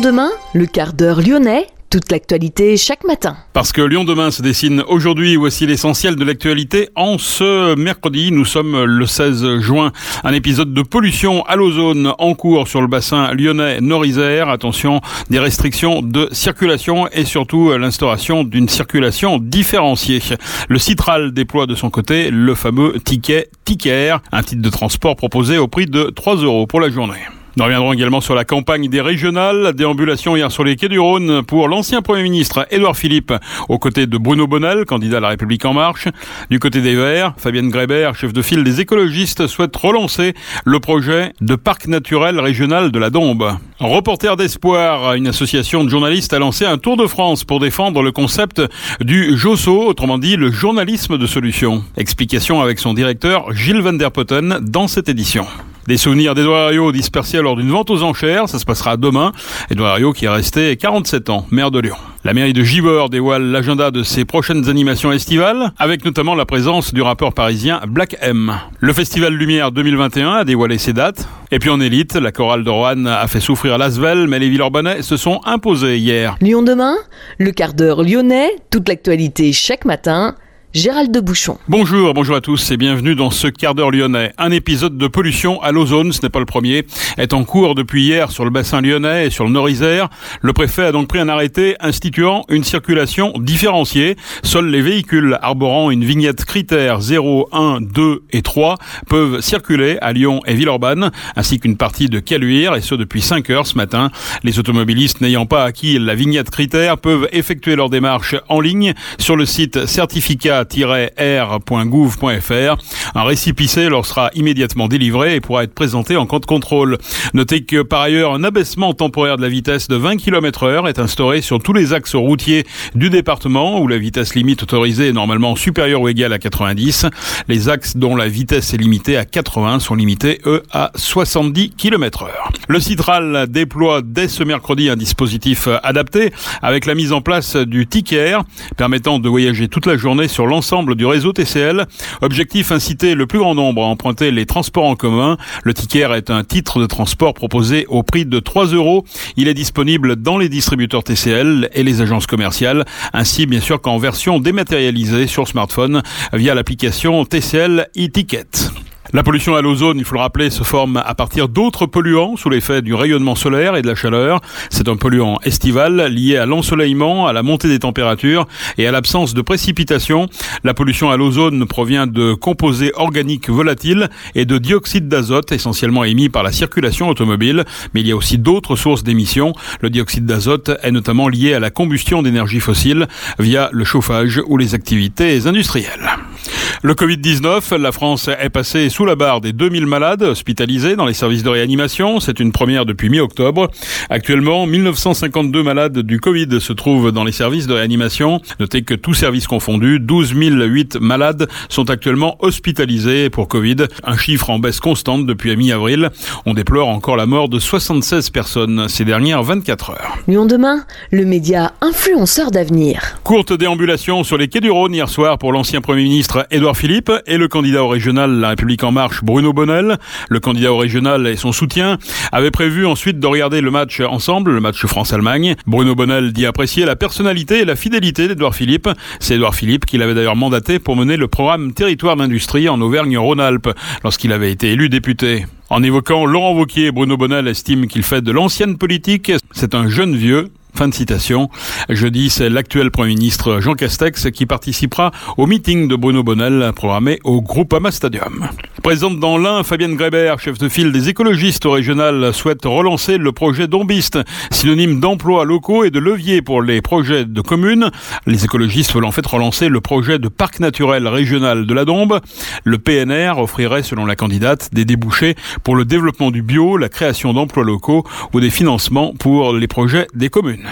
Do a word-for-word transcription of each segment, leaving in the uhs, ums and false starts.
demain, le quart d'heure lyonnais, toute l'actualité chaque matin. Parce que Lyon demain se dessine aujourd'hui, voici l'essentiel de l'actualité. En ce mercredi, nous sommes le seize juin. Un épisode de pollution à l'ozone en cours sur le bassin lyonnais Nord-Isère. Attention, des restrictions de circulation et surtout l'instauration d'une circulation différenciée. Le Citral déploie de son côté le fameux ticket Ticaire, un titre de transport proposé au prix de trois euros pour la journée. Nous reviendrons également sur la campagne des régionales. Déambulation hier sur les quais du Rhône pour l'ancien Premier ministre Édouard Philippe, aux côtés de Bruno Bonnell, candidat à La République En Marche. Du côté des Verts, Fabienne Grébert, chef de file des écologistes, souhaite relancer le projet de parc naturel régional de la Dombe. Reporter d'espoir, une association de journalistes a lancé un tour de France pour défendre le concept du JOSO, autrement dit le journalisme de solution. Explication avec son directeur Gilles Van der Potten dans cette édition. Des souvenirs d'Édouard Herriot dispersés lors d'une vente aux enchères, ça se passera demain. Édouard Herriot qui est resté quarante-sept ans, maire de Lyon. La mairie de Givors dévoile l'agenda de ses prochaines animations estivales, avec notamment la présence du rappeur parisien Black M. Le Festival Lumière deux mille vingt et un a dévoilé ses dates. Et puis en élite, la chorale de Roanne a fait souffrir l'Asvel, mais les Villeurbanais se sont imposés hier. Lyon demain, le quart d'heure lyonnais, toute l'actualité chaque matin. Gérald de Bouchon. Bonjour, bonjour à tous et bienvenue dans ce quart d'heure lyonnais. Un épisode de pollution à l'ozone, ce n'est pas le premier, est en cours depuis hier sur le bassin lyonnais et sur le Nord-Isère. Le préfet a donc pris un arrêté instituant une circulation différenciée. Seuls les véhicules arborant une vignette critère zéro, un, deux et trois peuvent circuler à Lyon et Villeurbanne, ainsi qu'une partie de Caluire, et ce depuis cinq heures ce matin. Les automobilistes n'ayant pas acquis la vignette critère peuvent effectuer leur démarche en ligne sur le site certificat tiret r point gouv point f r. Un récépissé leur sera immédiatement délivré et pourra être présenté en cas de contrôle. Notez que par ailleurs un abaissement temporaire de la vitesse de vingt kilomètres heure est instauré sur tous les axes routiers du département où la vitesse limite autorisée est normalement supérieure ou égale à quatre-vingt-dix. Les axes dont la vitesse est limitée à quatre-vingts sont limités eux à soixante-dix kilomètres heure. Le Citral déploie dès ce mercredi un dispositif adapté avec la mise en place du Ticaire permettant de voyager toute la journée sur l'ensemble du réseau T C L. Objectif, inciter le plus grand nombre à emprunter les transports en commun. Le Ticaire est un titre de transport proposé au prix de trois euros. Il est disponible dans les distributeurs T C L et les agences commerciales, ainsi bien sûr qu'en version dématérialisée sur smartphone via l'application T C L e-Ticket. La pollution à l'ozone, il faut le rappeler, se forme à partir d'autres polluants sous l'effet du rayonnement solaire et de la chaleur. C'est un polluant estival lié à l'ensoleillement, à la montée des températures et à l'absence de précipitations. La pollution à l'ozone provient de composés organiques volatiles et de dioxyde d'azote essentiellement émis par la circulation automobile. Mais il y a aussi d'autres sources d'émissions. Le dioxyde d'azote est notamment lié à la combustion d'énergie fossile via le chauffage ou les activités industrielles. Le covid dix-neuf, la France est passée sous la barre des deux mille malades hospitalisés dans les services de réanimation. C'est une première depuis mi-octobre. Actuellement, mille neuf cent cinquante-deux malades du Covid se trouvent dans les services de réanimation. Notez que tous services confondus, douze mille huit malades sont actuellement hospitalisés pour Covid. Un chiffre en baisse constante depuis mi-avril. On déplore encore la mort de soixante-seize personnes ces dernières vingt-quatre heures. Lyon demain, le média influenceur d'avenir. Courte déambulation sur les quais du Rhône hier soir pour l'ancien Premier ministre Édouard Philippe et le candidat au régional La République En Marche Bruno Bonnell. Le candidat au régional et son soutien avaient prévu ensuite de regarder le match ensemble, le match France-Allemagne. Bruno Bonnell dit apprécier la personnalité et la fidélité d'Édouard Philippe. C'est Édouard Philippe qui l'avait d'ailleurs mandaté pour mener le programme Territoire d'industrie en Auvergne-Rhône-Alpes lorsqu'il avait été élu député. En évoquant Laurent Wauquiez, Bruno Bonnell estime qu'il fait de l'ancienne politique. C'est un jeune vieux. Fin de citation. Jeudi, c'est l'actuel Premier ministre Jean Castex qui participera au meeting de Bruno Bonnell programmé au Groupama Stadium. Présente dans l'Ain, Fabienne Grébert, chef de file des écologistes au régional, souhaite relancer le projet Dombiste, synonyme d'emplois locaux et de levier pour les projets de communes. Les écologistes veulent en fait relancer le projet de parc naturel régional de la Dombe. Le P N R offrirait, selon la candidate, des débouchés pour le développement du bio, la création d'emplois locaux ou des financements pour les projets des communes.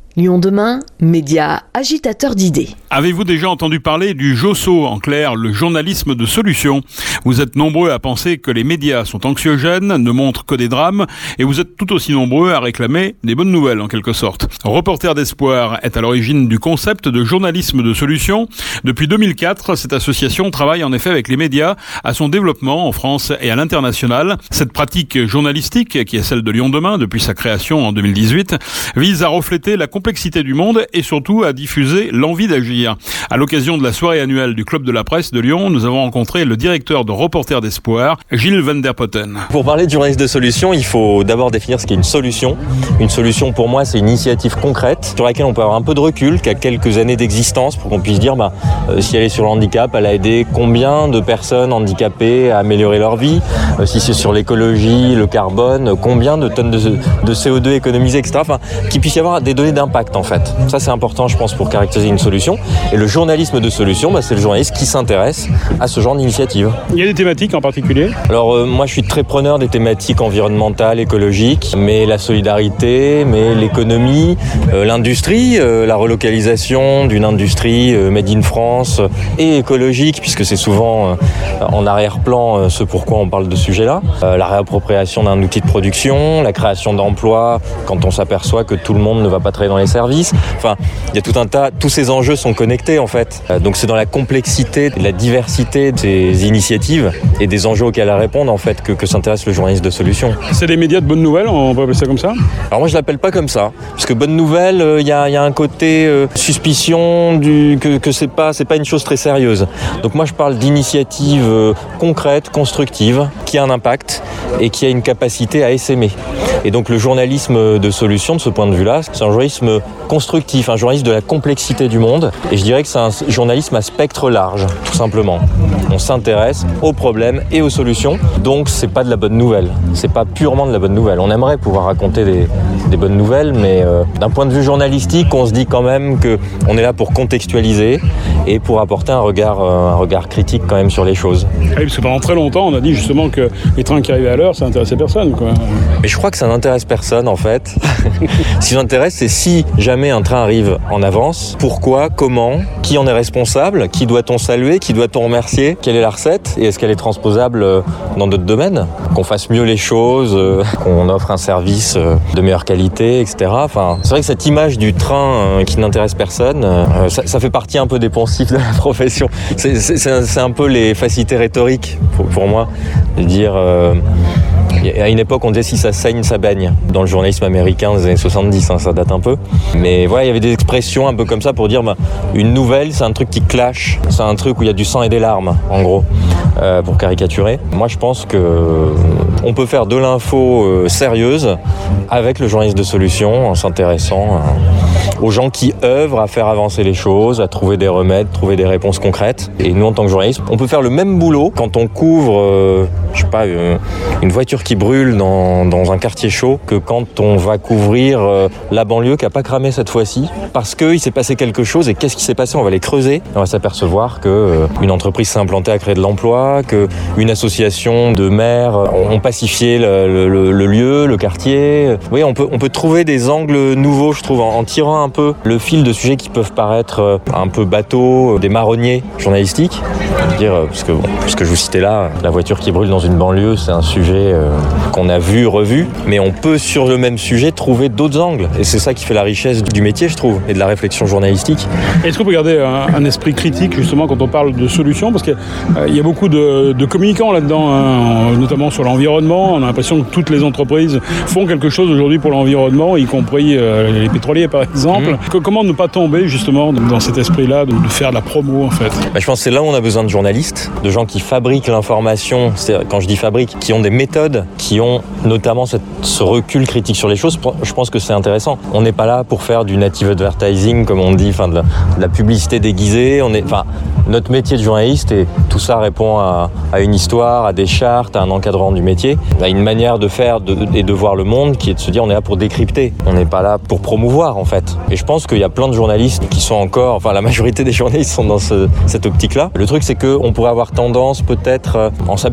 Lyon demain, média agitateur d'idées. Avez-vous déjà entendu parler du J O S O, en clair, le journalisme de solution? Vous êtes nombreux à penser que les médias sont anxiogènes, ne montrent que des drames, et vous êtes tout aussi nombreux à réclamer des bonnes nouvelles, en quelque sorte. Reporter d'espoir est à l'origine du concept de journalisme de solution. Depuis deux mille quatre, cette association travaille en effet avec les médias à son développement en France et à l'international. Cette pratique journalistique, qui est celle de Lyon demain depuis sa création en deux mille dix-huit, vise à refléter la complexité du monde et surtout à diffuser l'envie d'agir. À l'occasion de la soirée annuelle du Club de la Presse de Lyon, nous avons rencontré le directeur de Reporter d'espoir, Gilles Van der Potten. Pour parler de journalisme de solution, il faut d'abord définir ce qu'est une solution. Une solution, pour moi, c'est une initiative concrète sur laquelle on peut avoir un peu de recul, qui a quelques années d'existence pour qu'on puisse dire bah, euh, si elle est sur le handicap, elle a aidé combien de personnes handicapées à améliorer leur vie, euh, si c'est sur l'écologie, le carbone, combien de tonnes de, de C O deux économisées, et cetera. Enfin, qu'il puisse y avoir des données d'impact en fait. Ça c'est important je pense pour caractériser une solution. Et le journalisme de solution, bah, c'est le journaliste qui s'intéresse à ce genre d'initiative. Il y a des thématiques en particulier? Alors euh, moi je suis très preneur des thématiques environnementales, écologiques, mais la solidarité, mais l'économie, euh, l'industrie, euh, la relocalisation d'une industrie euh, made in France et écologique, puisque c'est souvent euh, en arrière-plan euh, ce pourquoi on parle de ce sujet-là. Euh, la réappropriation d'un outil de production, la création d'emplois quand on s'aperçoit que tout le monde ne va pas travailler dans les services. Enfin, il y a tout un tas, tous ces enjeux sont connectés en fait. Euh, donc c'est dans la complexité, la diversité de ces initiatives et des enjeux auxquels elles répondent en fait que, que s'intéresse le journaliste de solution. C'est des médias de bonnes nouvelles, on peut appeler ça comme ça? Alors moi je l'appelle pas comme ça, parce que bonne nouvelle, il euh, y, y a un côté euh, suspicion du, que, que c'est pas, c'est pas une chose très sérieuse. Donc moi je parle d'initiatives euh, concrètes, constructives, qui a un impact et qui a une capacité à essaimer. Et donc le journalisme de solution, de ce point de vue-là, c'est un journalisme constructif, un journalisme de la complexité du monde. Et je dirais que c'est un journalisme à spectre large, tout simplement. On s'intéresse aux problèmes et aux solutions. Donc c'est pas de la bonne nouvelle. C'est pas purement de la bonne nouvelle. On aimerait pouvoir raconter des, des bonnes nouvelles, mais euh, d'un point de vue journalistique, on se dit quand même qu'on est là pour contextualiser et pour apporter un regard, euh, un regard critique quand même sur les choses. Oui, parce que pendant très longtemps, on a dit justement que les trains qui arrivaient à l'heure, ça n'intéressait personne, quoi. Mais je crois que ça n'intéresse personne en fait. Ce qui m'intéresse, c'est si jamais un train arrive en avance, pourquoi, comment, qui en est responsable, qui doit-on saluer, qui doit-on remercier, quelle est la recette et est-ce qu'elle est transposable dans d'autres domaines, qu'on fasse mieux les choses, qu'on offre un service de meilleure qualité, et cetera. Enfin, c'est vrai que cette image du train qui n'intéresse personne, ça, ça fait partie un peu des poncifs de la profession. C'est, c'est, c'est un peu les facilités rhétoriques pour, pour moi, de dire... Euh, À une époque, on disait si ça saigne, ça baigne. Dans le journalisme américain des années soixante-dix, hein, ça date un peu. Mais voilà, il y avait des expressions un peu comme ça pour dire bah, une nouvelle, c'est un truc qui clash. C'est un truc où il y a du sang et des larmes, en gros, euh, pour caricaturer. Moi, je pense que on peut faire de l'info euh, sérieuse avec le journalisme de solution, en s'intéressant euh, aux gens qui œuvrent à faire avancer les choses, à trouver des remèdes, trouver des réponses concrètes. Et nous, en tant que journalistes, on peut faire le même boulot quand on couvre, euh, je sais pas, euh, une voiture qui brûle dans, dans un quartier chaud que quand on va couvrir euh, la banlieue qui n'a pas cramé cette fois-ci parce qu'il s'est passé quelque chose. Et qu'est-ce qui s'est passé? On va les creuser et on va s'apercevoir qu'une euh, entreprise s'est implantée à créer de l'emploi, qu'une association de maires ont pacifié le, le, le lieu, le quartier. Oui, on peut, on peut trouver des angles nouveaux, je trouve, en, en tirant un peu le fil de sujets qui peuvent paraître euh, un peu bateaux, euh, des marronniers journalistiques. Je veux dire, euh, parce que bon, ce que je vous citais là, la voiture qui brûle dans une banlieue, c'est un sujet euh, qu'on a vu, revu, mais on peut sur le même sujet trouver d'autres angles. Et c'est ça qui fait la richesse du métier, je trouve, et de la réflexion journalistique. Est-ce qu'on peut garder un, un esprit critique justement quand on parle de solutions? Parce qu'il euh, y a beaucoup de, de communicants là-dedans, hein, notamment sur l'environnement. On a l'impression que toutes les entreprises font quelque chose aujourd'hui pour l'environnement, y compris euh, les pétroliers par exemple. Mmh. Comment ne pas tomber justement dans cet esprit-là, de, de faire de la promo en fait? Bah, je pense que c'est là où on a besoin de journalistes, de gens qui fabriquent l'information. C'est, quand je dis fabrique, qui ont des méthodes, qui ont notamment cette, ce recul critique sur les choses. Je pense que c'est intéressant. On n'est pas là pour faire du native advertising, comme on dit, enfin de la, de la publicité déguisée. On est, enfin, notre métier de journaliste, et tout ça répond à, à une histoire, à des chartes, à un encadrement du métier, à une manière de faire de, et de voir le monde qui est de se dire on est là pour décrypter. On n'est pas là pour promouvoir en fait. Et je pense qu'il y a plein de journalistes qui sont encore, enfin la majorité des journalistes sont dans ce, cette optique-là. Le truc c'est qu'on pourrait avoir tendance peut-être, en s'apitoyant sur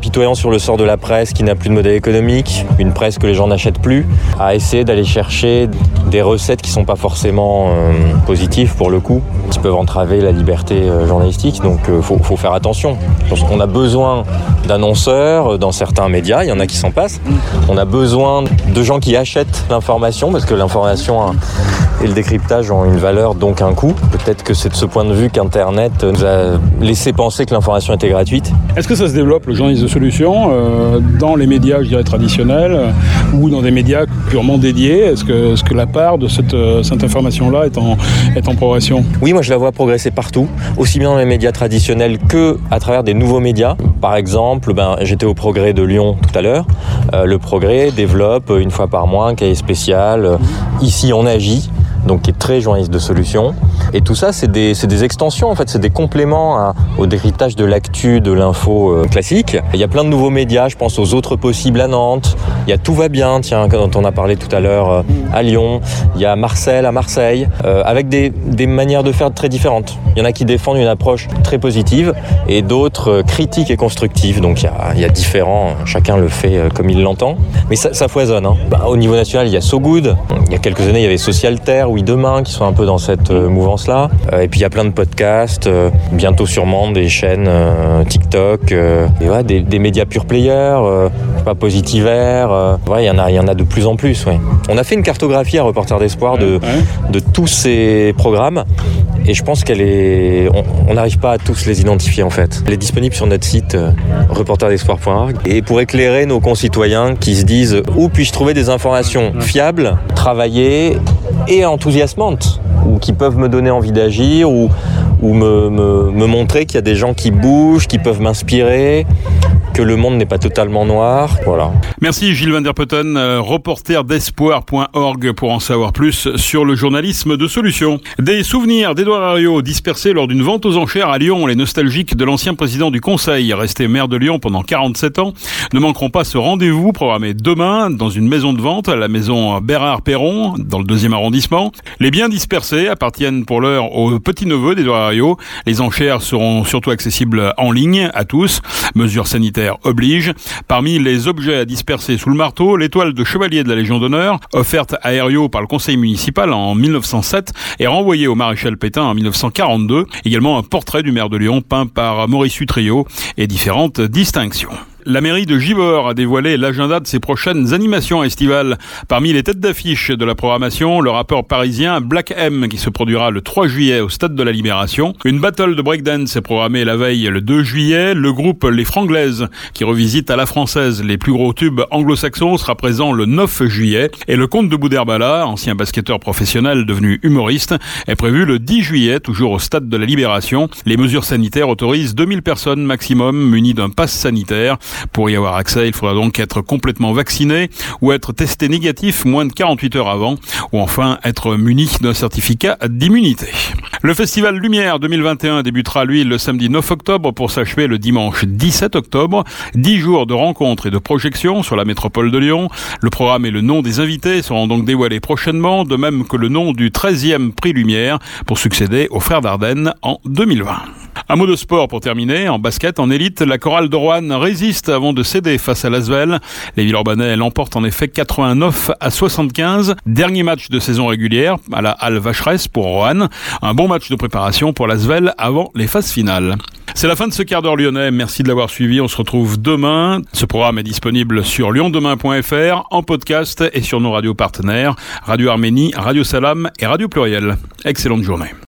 sur le sort de la presse qui n'a plus de modèle économique, une presse que les gens n'achètent plus, à essayer d'aller chercher des recettes qui ne sont pas forcément euh, positives pour le coup, qui peuvent entraver la liberté euh, journalistique. Donc il euh, faut, faut faire attention. On a besoin d'annonceurs dans certains médias, il y en a qui s'en passent. On a besoin de gens qui achètent l'information, parce que l'information et le décryptage ont une valeur, donc un coût. Peut-être que c'est de ce point de vue qu'Internet nous a laissé penser que l'information était gratuite. Est-ce que ça se développe, le journalisme de solution, euh, dans les médias, je dirais, traditionnels, euh, ou dans des médias purement dédiés? Est-ce que, est-ce que la part de cette, euh, cette information-là est en, est en progression? Oui, moi je la vois progresser partout, aussi bien dans les médias traditionnels que à travers des nouveaux médias. Par exemple, ben, j'étais au Progrès de Lyon tout à l'heure. Euh, le Progrès développe une fois par mois un cahier spécial. Euh, ici on agit, donc qui est très journaliste de solution. Et tout ça, c'est des, c'est des extensions, en fait, c'est des compléments à, au décryptage de l'actu, de l'info euh, classique. Il y a plein de nouveaux médias, je pense aux Autres Possibles à Nantes, il y a Tout va bien, tiens, dont on a parlé tout à l'heure euh, à Lyon, il y a Marcel à Marseille, euh, avec des, des manières de faire très différentes. Il y en a qui défendent une approche très positive et d'autres euh, critiques et constructives, donc il y a, il y a différents, chacun le fait euh, comme il l'entend. Mais ça, ça foisonne. Hein. Bah, au niveau national, il y a So Good, il y a quelques années, il y avait Socialterre, Oui Demain, qui sont un peu dans cette euh, mouvance-là. Euh, et puis il y a plein de podcasts, euh, bientôt sûrement des chaînes euh, TikTok, euh, et ouais, des, des médias pure players, euh, je sais pas, Positivaire, euh, ouais, il y en a, il y en a de plus en plus. Ouais. On a fait une cartographie à Reporters d'Espoir de, de tous ces programmes, et je pense qu'elle est, on n'arrive pas à tous les identifier en fait. Elle est disponible sur notre site euh, reporters d'espoir point org, et pour éclairer nos concitoyens qui se disent où puis-je trouver des informations fiables, travaillées et enthousiasmantes, ou qui peuvent me donner envie d'agir, ou, ou me, me, me montrer qu'il y a des gens qui bougent, qui peuvent m'inspirer, que le monde n'est pas totalement noir. Voilà. Merci Gilles Van der Putten, euh, reporter d'espoir point org pour en savoir plus sur le journalisme de solution. Des souvenirs d'Édouard Herriot dispersés lors d'une vente aux enchères à Lyon. Les nostalgiques de l'ancien président du Conseil, resté maire de Lyon pendant quarante-sept ans, ne manqueront pas ce rendez-vous programmé demain dans une maison de vente, la maison Bérard-Perron, dans le deuxième arrondissement. Les biens dispersés appartiennent pour l'heure au petit-neveu d'Édouard Herriot. Les enchères seront surtout accessibles en ligne à tous. Mesures sanitaires oblige. Parmi les objets à disperser sous le marteau, l'étoile de chevalier de la Légion d'honneur, offerte à Herriot par le conseil municipal en mille neuf cent sept et renvoyée au maréchal Pétain en mille neuf cent quarante-deux. Également un portrait du maire de Lyon peint par Maurice Utrillo et différentes distinctions. La mairie de Givors a dévoilé l'agenda de ses prochaines animations estivales. Parmi les têtes d'affiche de la programmation, le rappeur parisien Black M qui se produira le trois juillet au Stade de la Libération. Une battle de breakdance est programmée la veille le deux juillet. Le groupe Les Franglaises qui revisite à la française les plus gros tubes anglo-saxons sera présent le neuf juillet. Et le comte de Boudherbala, ancien basketteur professionnel devenu humoriste, est prévu le dix juillet, toujours au Stade de la Libération. Les mesures sanitaires autorisent deux mille personnes maximum munies d'un pass sanitaire. Pour y avoir accès, il faudra donc être complètement vacciné ou être testé négatif moins de quarante-huit heures avant, ou enfin être muni d'un certificat d'immunité. Le Festival Lumière deux mille vingt et un débutera, lui, le samedi neuf octobre pour s'achever le dimanche dix-sept octobre. Dix jours de rencontres et de projections sur la métropole de Lyon. Le programme et le nom des invités seront donc dévoilés prochainement, de même que le nom du treizième prix Lumière pour succéder aux Frères Dardenne en deux mille vingt. Un mot de sport pour terminer. En basket, en élite, la chorale de Roanne résiste avant de céder face à l'Asvel. Les Villeurbanais l'emportent en effet quatre-vingt-neuf à soixante-quinze. Dernier match de saison régulière à la Halle Vacheresse pour Roanne. Un bon match de préparation pour l'Asvel avant les phases finales. C'est la fin de ce quart d'heure lyonnais. Merci de l'avoir suivi. On se retrouve demain. Ce programme est disponible sur lyon demain point f r, en podcast et sur nos radios partenaires, Radio Arménie, Radio Salam et Radio Pluriel. Excellente journée.